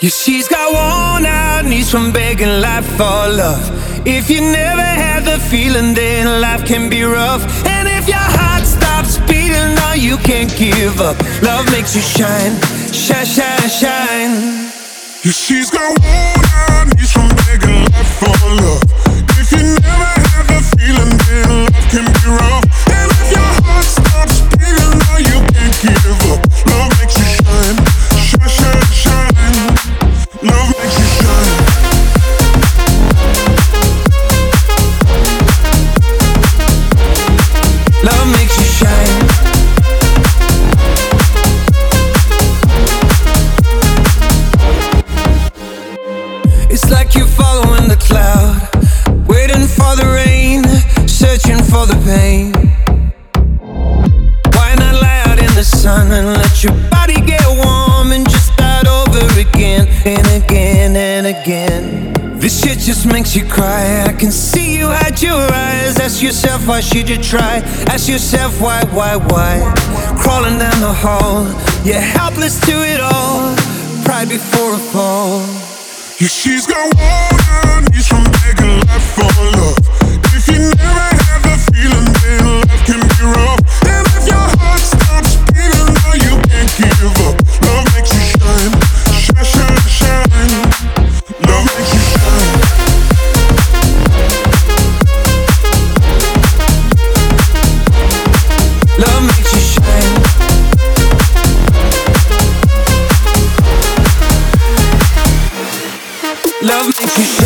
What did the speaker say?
Yeah, she's got worn out knees from begging life for love. If you never had the feeling, then life can be rough. And if your heart stops beating, no, you can't give up. Love makes you shine, shine, shine, shine. Yeah, she's got worn out knees from begging life for love. If you never had the feeling, then life can be rough. And if your heart stops beating, no, you can't give up. Love makes you shine, shine, shine, shine. Love makes you shine. Love makes you shine. It's like you're following the cloud, waiting for the rain, searching for the pain. Why not lie out in the sun and let your body get warm and just start over again and again and again? This shit just makes you cry. I can see you hide your eyes. Ask yourself, why should you try? Ask yourself, why? Crawling down the hall, you're helpless to it all. Pride before a fall. Yeah, she's got worn out knees from begging life for love. If you never had the feeling, then life can be rough. And if your heart stops beating, no, you can't give up. Love makes you shine, shine, shine, shine. Love makes you shine. Love makes you shine. Love makes you shine.